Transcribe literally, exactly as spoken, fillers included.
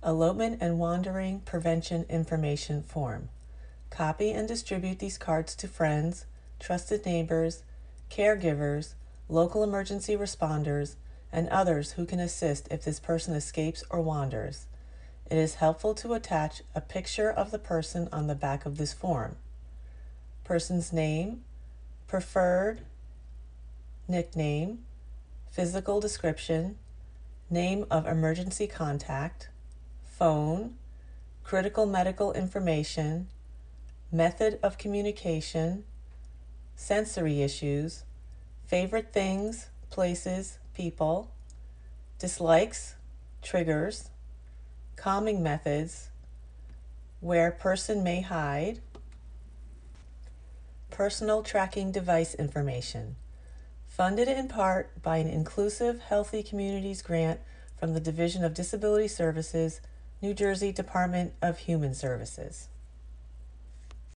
Elopement and Wandering Prevention Information Form. Copy and distribute these cards to friends, trusted neighbors, caregivers, local emergency responders, and others who can assist if this person escapes or wanders. It is helpful to attach a picture of the person on the back of this form. Person's name, preferred nickname, physical description, name of emergency contact, phone, critical medical information, method of communication, sensory issues, favorite things, places, people, dislikes, triggers, calming methods, where person may hide, personal tracking device information. Funded in part by an Inclusive Healthy Communities grant from the Division of Disability Services, New Jersey Department of Human Services.